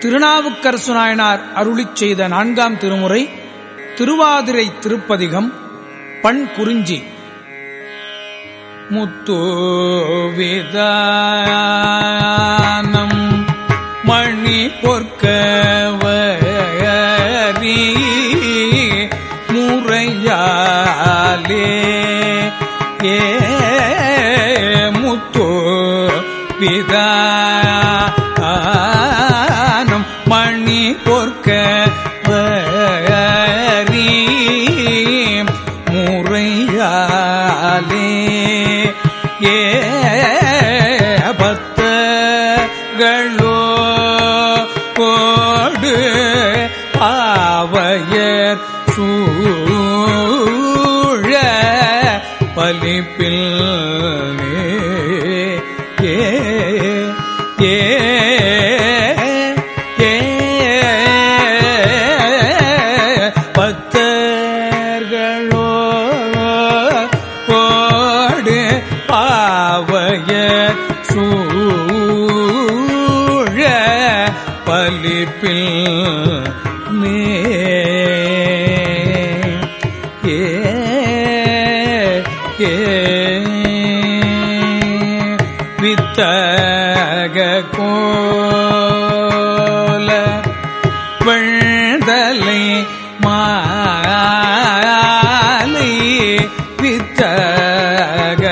திருநாவுக்கரசு நாயனார் அருளிச் செய்த 4ஆம் திருமுறை திருவாதிரை திருப்பதிகம். பண் குறிஞ்சி. முத்துவிதானம் மணி பொற்கவரி முறையாலே முத்துவிதானம் மணி பொற்கவரி முறையாலே பத்தர்களோ கோடு ஆவையர் சூழ பலிப்பில் பத்தர்களோ கோடு ஆவையர் சூழ பலிப்பில் வித்தக கோல வெண்தலை மாலை வித்தக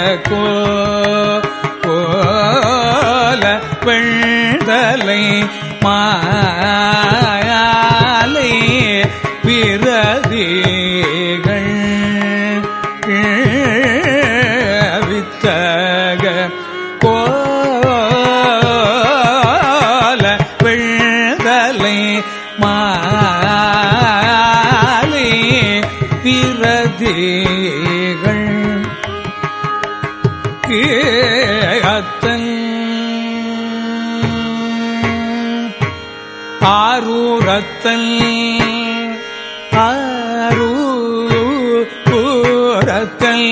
கோல வெண்தலை மாலை விரதிகள் வித்தக கோல வெண்தலை மாலை விரதிகள் அத்தன் ஆரூரத்தன் ஆரூரத்தன்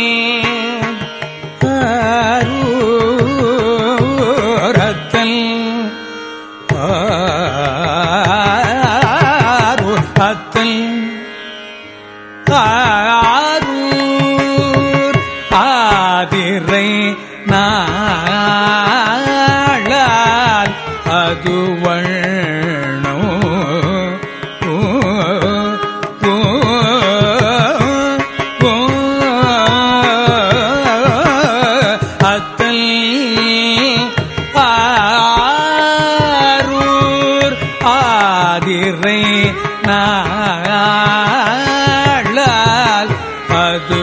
ஆரூரத்தன் ஆரூரத்தன் ஆரூர் ஆதிரை நாளால் அதுவண்ணோ அத்தல் ஆரூர் ஆதிரை நாளால் அது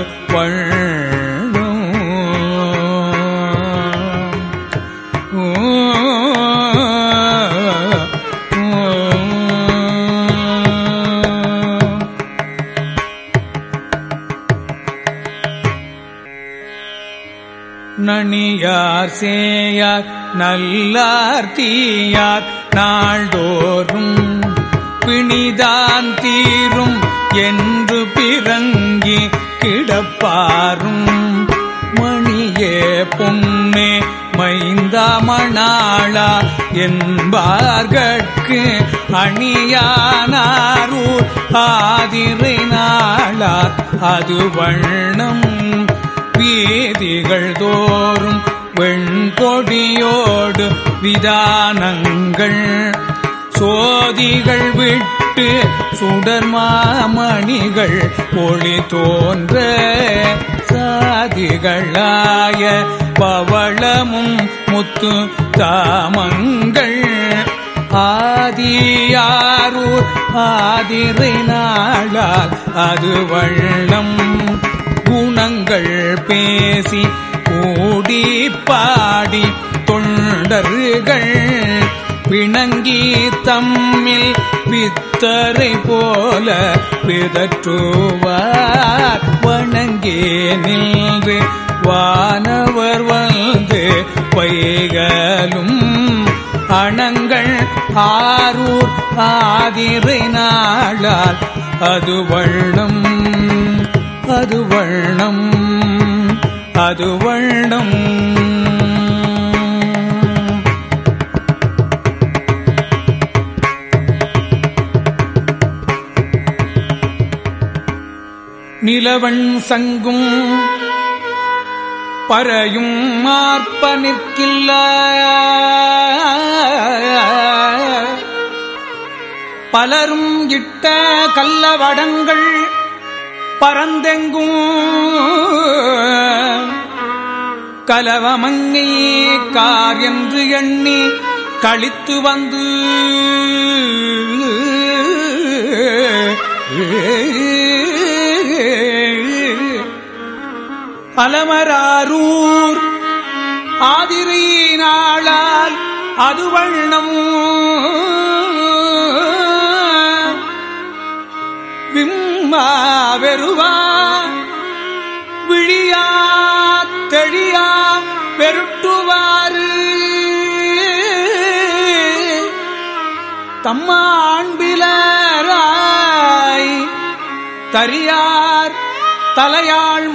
நனியார் சேயார் நல்லார் தீயார் நாள்தோறும் பிணிதான் தீரும் என்று பிறங்கி கிடப்பாரும் மணியே பொன்னே மைந்தா மணாளா என்பார்கட்கு அணியானாரூர் ஆதிரை நாளார் அது வண்ணம் வீதிகள் தோறும் வெண்கொடியோடு விதானங்கள் சோதிகள் விட்டு சுடர் மாமணிகள் ஒளி தோன்ற சாதிகளாய பவளமும் முத்து தாமங்கள் ஆதியாரூர் ஆதிரை நாளால் அது வண்ணம் குணங்கள் பேசி கூடி பாடி தொண்டர்கள் பிணங்கி தம்மில் வித்தரை போல பிதற்றுவார் வணங்கே நின்று வானவர் வந்து பைகலும் அணங்கள் ஆரூர் ஆதிரை நாளால் அது வண்ணம் அது வண்ணம் அது வண்ணம் நிலவன் சங்கும் பறையும் மார்ப்ப நிற்கில்ல பலரும் இட்ட கல்லவடங்கள் பரந்தெங்கும் கலவமங்கை கார் என்று எண்ணி கழித்து வந்து அலமராரூர் ஆதிரை நாளால் அது வண்ணம் விம்மா வெறுவா விழியா தெழியா பெருட்டுவாறு தம்மாண்பிலராய் தரியார் தலையாள்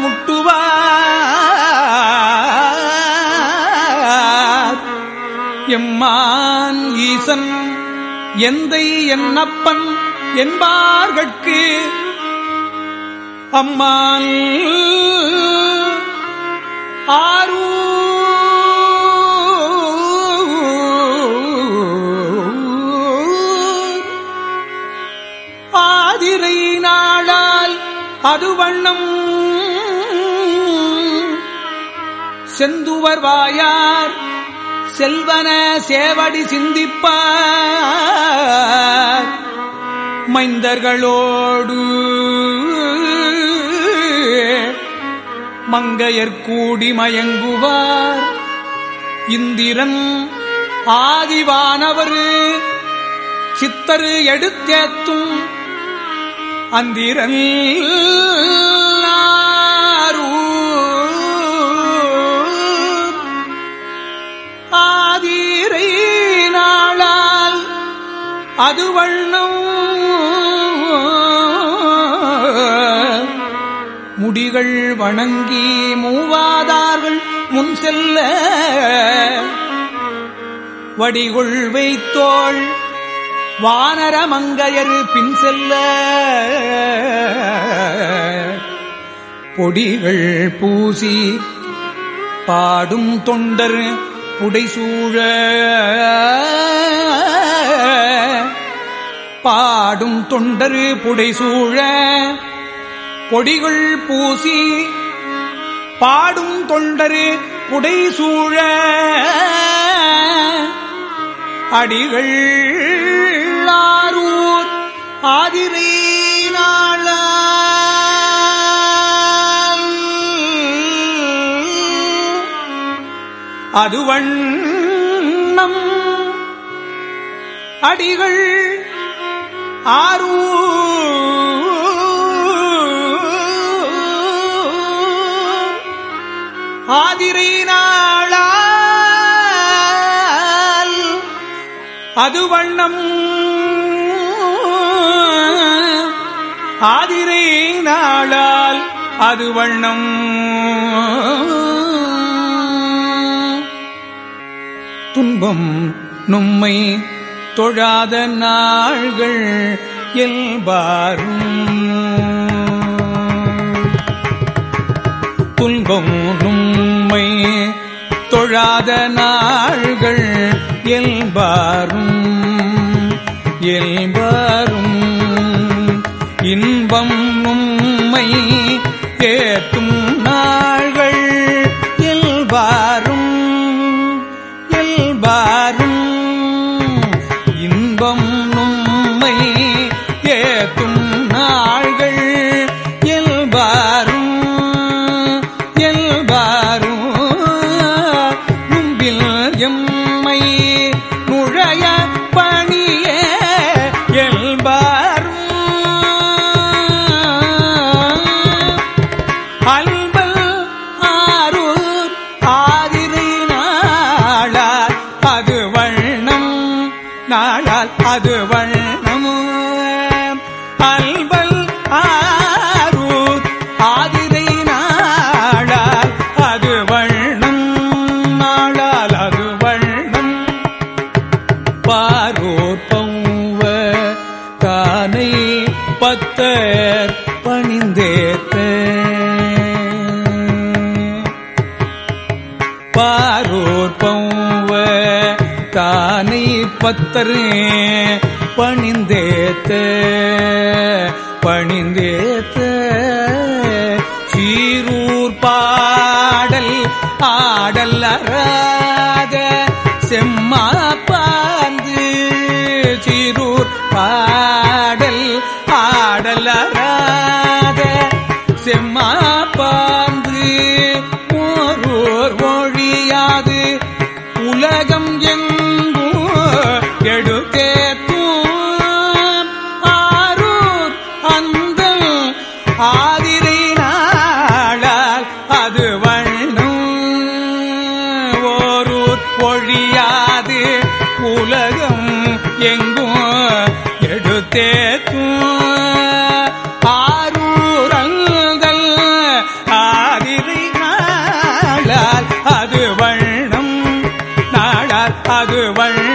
முட்டுவார் எம்மான் ஈசன் எந்தை என்னப்பன் என்பார்கட்கு அம்மான் ஆதிரை நாளால் அது வண்ணம் செந்துவர் வாயார் செல்வன சேவடி சிந்திப்பார் மைந்தர்களோடு மங்கையர்கூடி மயங்குவார் இந்திரன் ஆதிவானவர் சித்தரு எடுத்தேத்தும் அந்திரன் ஆதிரை நாளால் அது வண்ணம் முடிகள் வணங்கி மூவாதார்கள் முன் செல்ல வடிகுள் வைத்தோள் வானர மங்கையரு பின் செல்ல பொடிகள் பூசி பாடும் தொண்டர் புடைசூழ பாடும் தொண்டர் புடைசூழ பொடிகள் பூசி பாடும் தொண்டரு புடைசூழ அடிகள் ஆரூர் ஆதிரை நாளால் அது வண்ணம் அடிகள் ஆரூர் ஆதிரை நாளால் அது வண்ணம் ஆதிரை நாளால் அது வண்ணம் துன்பம் நும்மை தொழாத நாள்கள் எல்பாரும் துன்பம் நும்மை தொழாத நாள்கள் எல்பாரும் எல்பாரும் இன்பம் நும்மை ஏற்றும் நாள்கள் எல்பாரும் எல்பாரும் இன்பம் நும்மை ஏற்றும் நாள்கள் எல்பாரும் எல்பாரும் நும்பில் எம்மை நுழைய பணிய எல்பாரும் அல்பல் ஆரூர் ஆதிரை நாளால் அது வண்ணம் நாளால் அது வண்ணம் அல்பல் ஆரூர் ஆதிரை நாளால் அது வண்ணம் நாளால் அது வண்ணம் பாரோர் பௌவ தானை பத்தர் பணிந்தேத்த படைத்தானை பத்தரு பணிந்தேத்த சீரூர் பாடல் ஆடல் அறாத செம்மாப்பாந்து சீரூர் பாடல் ஆடல் அறாத செம்மாப்பாந்து ஓரூர் ஒழியாது உலகம் எங்கும் எடுத்தேத்தும் ஆரூர் அந்த ஆதிரை நாளால் அது வண்ணம் ஓரூர் ஒழியாது உலகம் எங்கும் எடுத்தேத்தும் ஆரூர் அந்த ஆதிரை நாளால் அது வண்ணம் நாளால் அது வண்ணம்